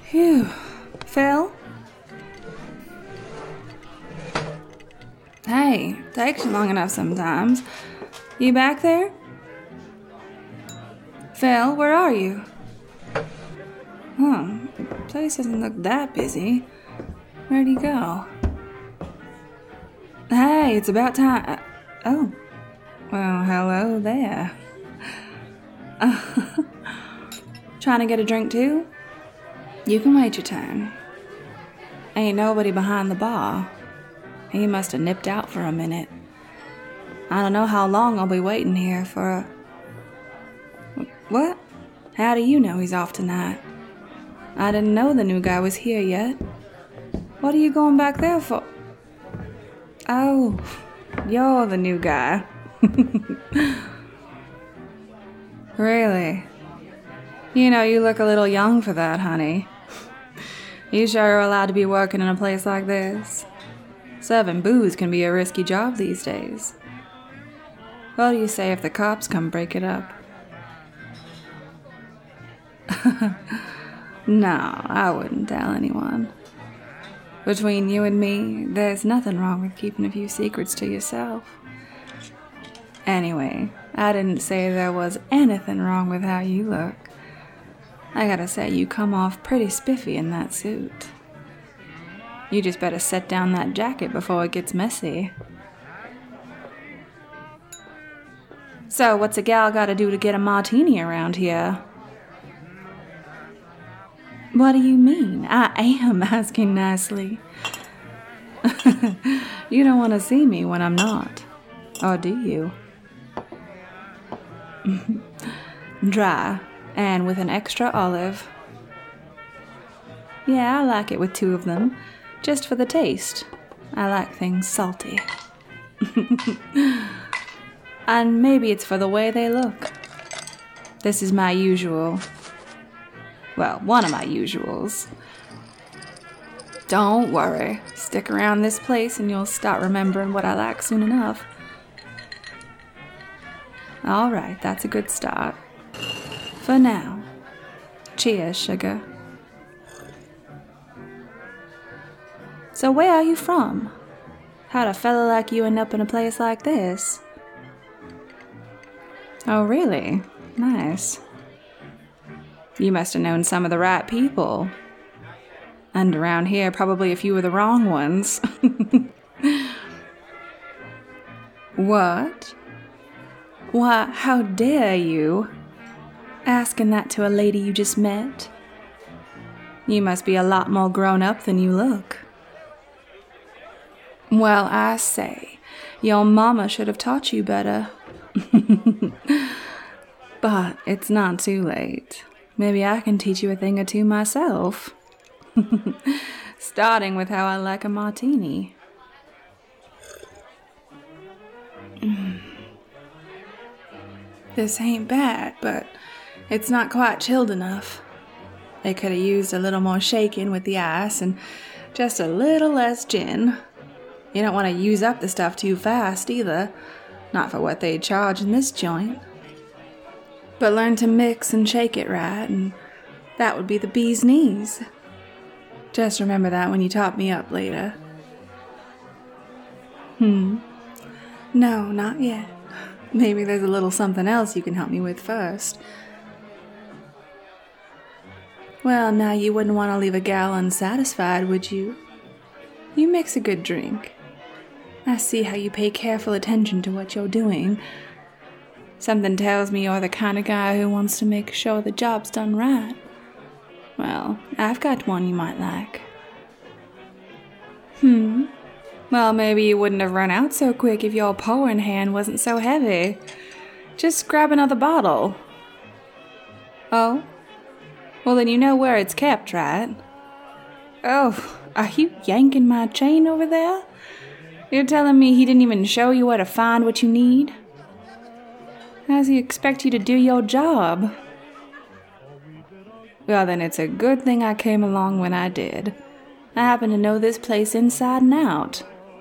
Phew. Phil? Hey, takes you long enough sometimes. You back there? Phil, where are you? Huh, the place doesn't look that busy. Where'd he go? Hey, it's about time. Oh. Well, hello there. Trying to get a drink too? You can wait your turn. Ain't nobody behind the bar. He must have nipped out for a minute. I don't know how long I'll be waiting here for a... What? How do you know he's off tonight? I didn't know the new guy was here yet. What are you going back there for? Oh, you're the new guy. Really? You know, you look a little young for that, honey. You sure are allowed to be working in a place like this? Serving booze can be a risky job these days. What do you say if the cops come break it up? No, I wouldn't tell anyone. Between you and me, there's nothing wrong with keeping a few secrets to yourself. Anyway, I didn't say there was anything wrong with how you look. I gotta say, you come off pretty spiffy in that suit. You just better set down that jacket before it gets messy. So, what's a gal gotta do to get a martini around here? What do you mean? I am asking nicely. You don't want to see me when I'm not. Or do you? Dry, and with an extra olive. Yeah, I like it with 2 of them, just for the taste. I like things salty. And maybe it's for the way they look. This is my usual. Well, one of my usuals. Don't worry. Stick around this place and you'll start remembering what I like soon enough. All right, that's a good start. For now. Cheers, sugar. So where are you from? How'd a fella like you end up in a place like this? Oh, really? Nice. You must have known some of the right people. And around here, probably a few of the wrong ones. What? Why, how dare you? Asking that to a lady you just met? You must be a lot more grown up than you look. Well, I say, your mama should have taught you better. But it's not too late. Maybe I can teach you a thing or two myself. Starting with how I like a martini. This ain't bad, but it's not quite chilled enough. They could have used a little more shaking with the ice and just a little less gin. You don't want to use up the stuff too fast either. Not for what they charge in this joint. But learn to mix and shake it right, and that would be the bee's knees. Just remember that when you top me up later. No, not yet. Maybe there's a little something else you can help me with first. Well, now you wouldn't want to leave a gal unsatisfied, would you? You mix a good drink. I see how you pay careful attention to what you're doing. Something tells me you're the kind of guy who wants to make sure the job's done right. Well, I've got one you might like. Well, maybe you wouldn't have run out so quick if your pouring hand wasn't so heavy. Just grab another bottle. Oh? Well, then you know where it's kept, right? Oh, are you yanking my chain over there? You're telling me he didn't even show you where to find what you need? How does he expect you to do your job? Well, then it's a good thing I came along when I did. I happen to know this place inside and out.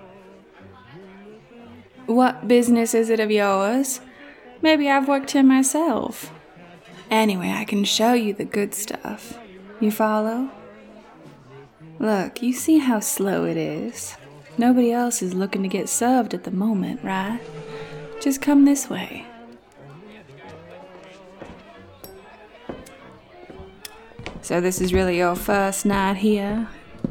What business is it of yours? Maybe I've worked here myself. Anyway, I can show you the good stuff. You follow? Look, you see how slow it is. Nobody else is looking to get served at the moment, right? Just come this way. So this is really your first night here?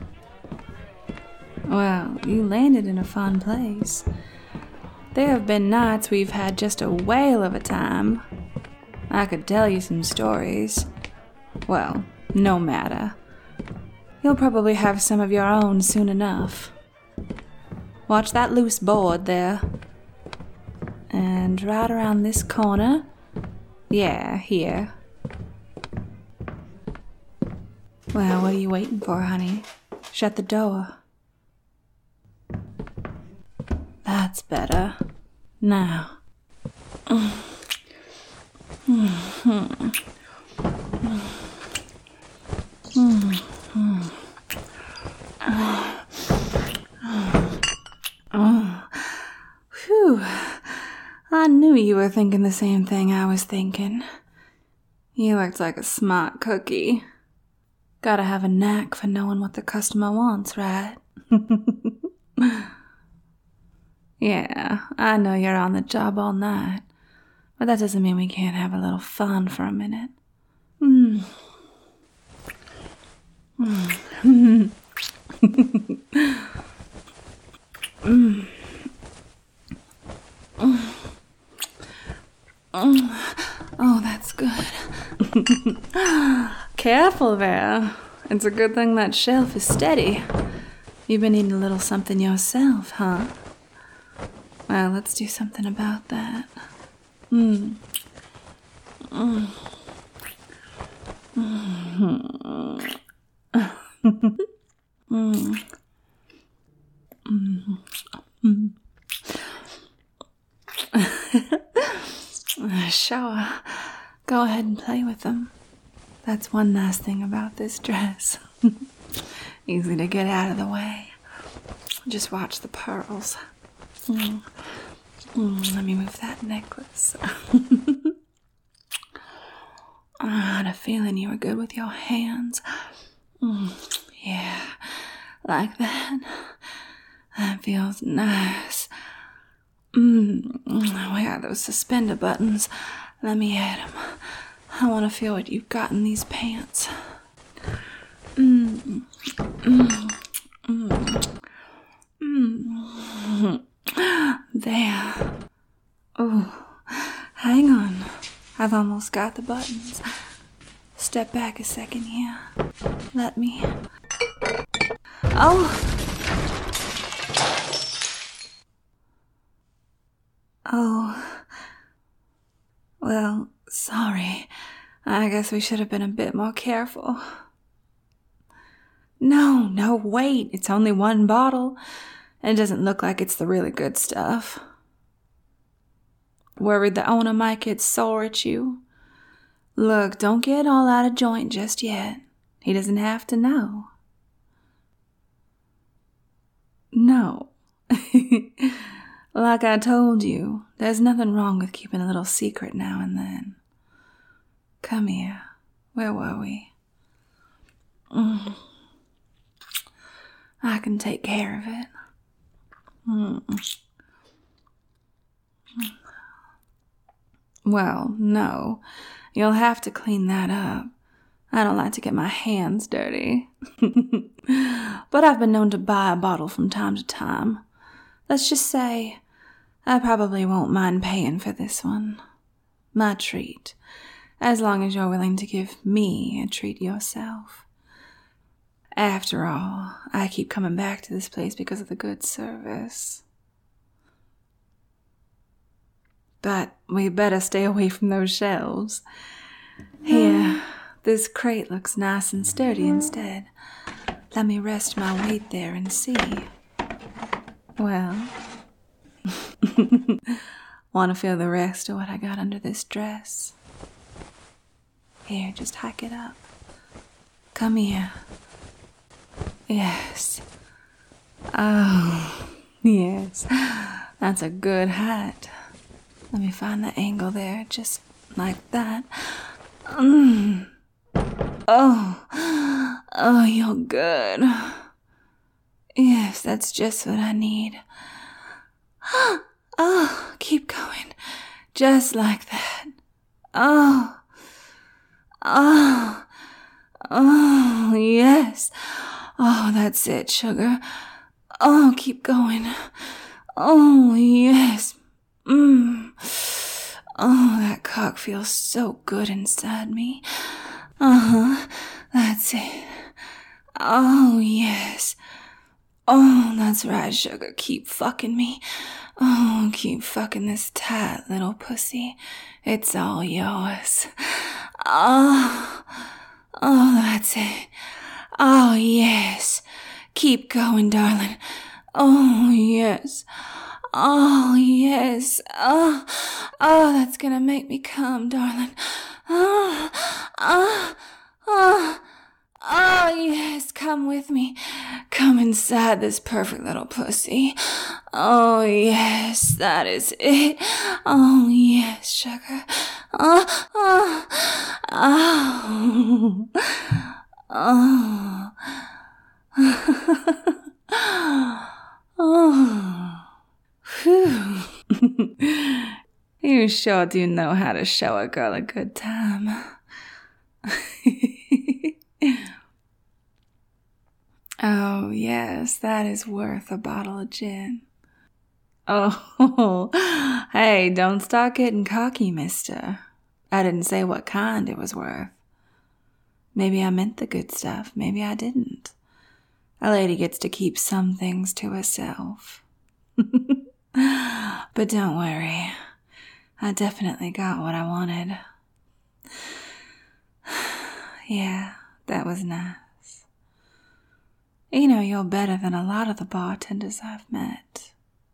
Well, you landed in a fun place. There have been nights we've had just a whale of a time. I could tell you some stories. Well, no matter. You'll probably have some of your own soon enough. Watch that loose board there. And right around this corner. Yeah, here. Well, what are you waiting for, honey? Shut the door. That's better. Now. Phew. I knew you were thinking the same thing I was thinking. You looked like a smart cookie. Gotta have a knack for knowing what the customer wants, right? Yeah, I know you're on the job all night, but that doesn't mean we can't have a little fun for a minute. Oh, that's good. Careful there. It's a good thing that shelf is steady. You've been eating a little something yourself, huh? Well, let's do something about that. Sure. Go ahead and play with them. That's one nice thing about this dress. Easy to get out of the way. Just watch the pearls. Let me move that necklace. I had a feeling you were good with your hands. Yeah, like that. That feels nice. Where are those suspender buttons? Let me at them. I want to feel what you've got in these pants. There. Oh, hang on. I've almost got the buttons. Step back a second here. Let me. Oh! Oh. Well, sorry. I guess we should have been a bit more careful. No, wait. It's only one bottle. And it doesn't look like it's the really good stuff. Worried the owner might get sore at you. Look, don't get all out of joint just yet. He doesn't have to know. No. Like I told you, there's nothing wrong with keeping a little secret now and then. Come here. Where were we? I can take care of it. Well, no. You'll have to clean that up. I don't like to get my hands dirty. But I've been known to buy a bottle from time to time. Let's just say I probably won't mind paying for this one. My treat. As long as you're willing to give me a treat yourself. After all, I keep coming back to this place because of the good service. But we better stay away from those shelves. Here, this crate looks nice and sturdy instead. Let me rest my weight there and see. Well, want to feel the rest of what I got under this dress? Here, just hike it up. Come here. Yes. Oh, yes. That's a good height. Let me find the angle there, just like that. Oh. Oh, you're good. Yes, that's just what I need. Oh, keep going. Just like that. Oh. Oh. Oh, yes. Oh, that's it, sugar. Oh, keep going. Oh, yes. Oh, that cock feels so good inside me. Uh-huh, that's it. Oh, yes. Oh, that's right, sugar. Keep fucking me. Oh, keep fucking this tight little pussy. It's all yours. Oh, that's it. Oh, yes. Keep going, darling. Oh, yes. Oh, yes. Oh, that's gonna make me come, darling. Oh, yes, come with me. Come inside this perfect little pussy. Oh, yes, that is it. Oh, yes, sugar. Oh. Oh. Phew. You sure do know how to show a girl a good time. Oh, yes, that is worth a bottle of gin. Oh, hey, don't start getting cocky, mister. I didn't say what kind it was worth. Maybe I meant the good stuff, maybe I didn't. A lady gets to keep some things to herself. But don't worry, I definitely got what I wanted. Yeah, that was nice. You know, you're better than a lot of the bartenders I've met.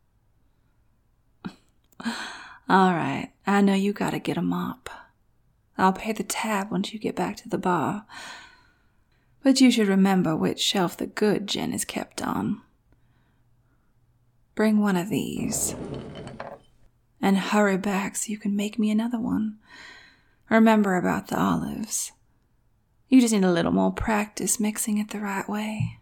All right, I know you gotta get a mop. I'll pay the tab once you get back to the bar. But you should remember which shelf the good gin is kept on. Bring one of these. And hurry back so you can make me another one. Remember about the olives. You just need a little more practice mixing it the right way.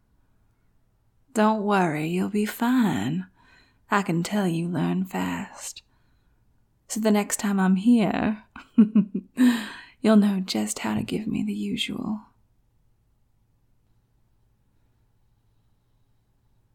Don't worry, you'll be fine. I can tell you learn fast. So the next time I'm here, you'll know just how to give me the usual.